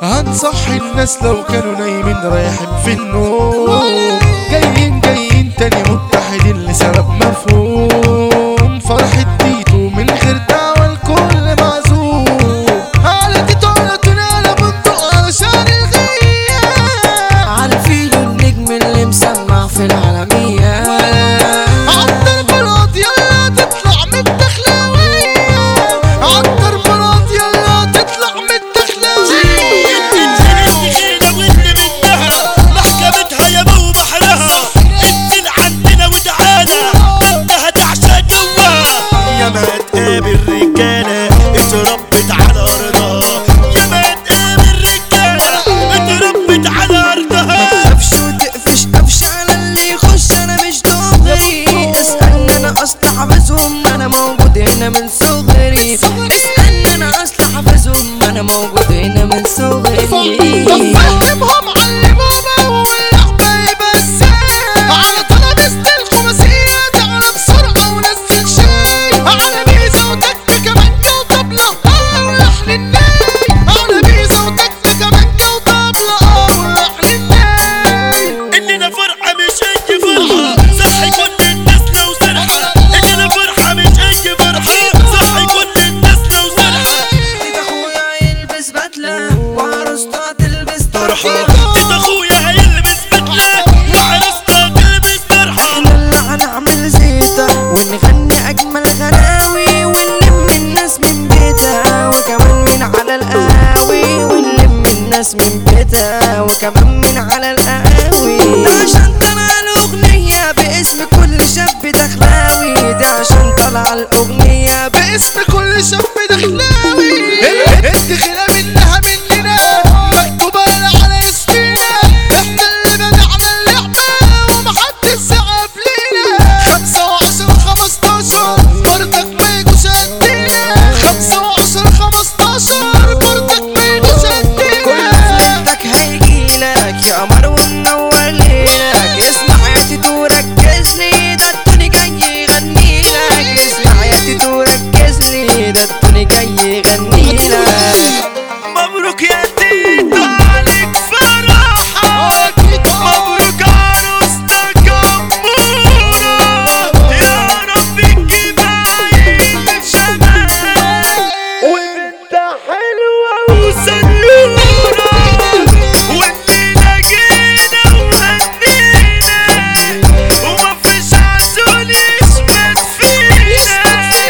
هنصحي الناس لو كانوا نايمين رايحين في النوم. جايين تاني متحدين لسبب مفهوم، فرحة تيتو من غير دعوة الكل معزوم. على تيتو على توني على بندق علشان الغياب، عارفين النجم اللي مسمع في العالمية. عطر مراد يلا تطلع من الدخلاوية، عطر مراد يلا تطلع من الدخلاوية. الخيلة واللي منها محكمتها يا ابو بحرها، انزل عندنا وتعالى انت هتعشى جواها. يا ما تقابل رجالة اتربت على ارضها، يا ما تقابل رجالة اتربت على ارضها. متخافش وتقفش قفش على اللي يخش، انا مش دغري. اسألني انا اصل حافظهم، انا موجود هنا من صغري. اسألني انا اصل حافظهم، انا موجود هنا من صغري. طب فهمهم علموهم واللعبة يبقى ازاي، على طلبة الخماسية تعالى بسرعة ونزل شاي، على ميزة وتكة كمانجة وطبلة ولحن الناي، على ميزة وتكة كمانجة وطبلة ولحن الناي. اننا فرحة مش اي فرحة، صحي كل الناس لو سرحة. اننا فرحة مش اي فرحة، صحي كل الناس لو سرحة. تيت اخويا يلبس بدلة وعروسته تلبس طرحة، تيت اخويا هيلبس بدلة وعروسته تلبس طرحة. نطلع نعمل زيطة ونغني أجمل غناوي، ونلم الناس من بيتها وكمان من على القهاوي، ونلم الناس من بيتها وكمان من على القهاوي. ده عشان طلع الأغنية باسم كل شاب دخلاوي، ده عشان طلع الأغنية باسم كل شاب دخلاوي. الدخلة منها مننا مكتوبة على اسمنا، احنا اللي بنعمل لعبة ومحدش زعب لينا. 5 و10 15 برضك ما يجوش قدنا، 5 و10 15 برضك ما يجوش كل قدنا. فلتك هيجيلك يا قمر ونور ليلك. اسمع يا تيتو ركز لي، ده التوني جاي يغنيلك. اسمع يا تيتو ركز لي، ده التوني جاي يغنيلك. مبروك يا تيتو عليك فرحة، مبروك عروستك أمورة، يا رب تجيب عيل شباب وانت حلوة وسنورة، واننا جينا وهدينا ومفيش عسول يشمت فينا،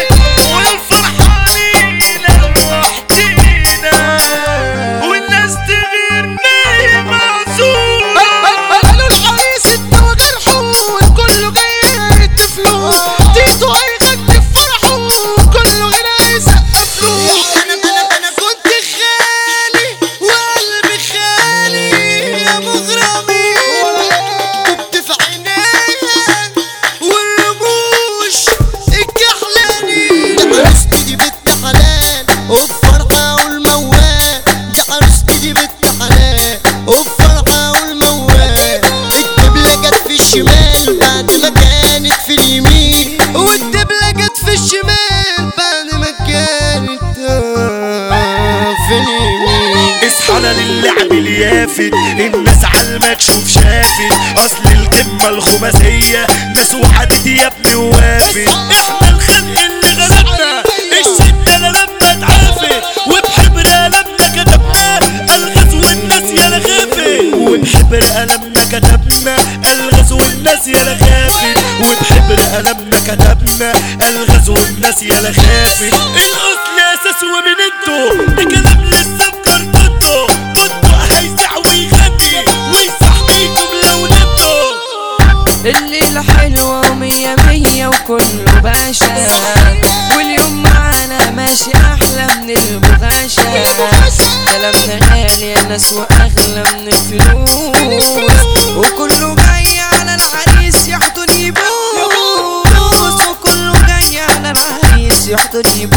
والفرحة لينا لوحدينا والناس تغير ما هي معزولة. قالوا العريس انت وجرحه والكل جاي يتفلوا، تيتو هيغني في فرحه كله هنا يسقف له. انا كنت خالي وقلبي خالي يا مغرمي، كنت في عينيها والرموش الكحلاني. دي عروستي دي بنت حلال وبفرحة والموال، دي عروستي دي بنت حلال وبفرحة والموال. الدبلة جت في الشمال بعد ما كانت في اليمين، والدبلة جت في الشمال بعد ما كانت في اليمين. اصحى للعب اليافت، الناس عالمكشوف شافت، اصل القمة الخماسية ناس وحدت يا ابني ووافت. احنا الخلق اللي غلبنا الشدة لما اتعافت، وبحبر قلمنا كتبنا الغاز والناس يالا خافت، وبحبر قلمنا كتبنا الغاز والناس يالا خافت، وبحبر قلمنا كتبنا الغاز والناس يالا خافت. الاصل اساس ومن انتو ده كلام لسه بكرتوتو، توتو هيسع ويغني ويصح بيكم لو نبتو. الليلة حلوة ومية مية وكله باشا، واليوم معانا ماشي أحلى من البغاشة. كلامنا غالي يا ناس وأغلى من الفلوس، وكله جاي على العريس يحضن يبوس، وكله جاي على العريس يحضن يبوس.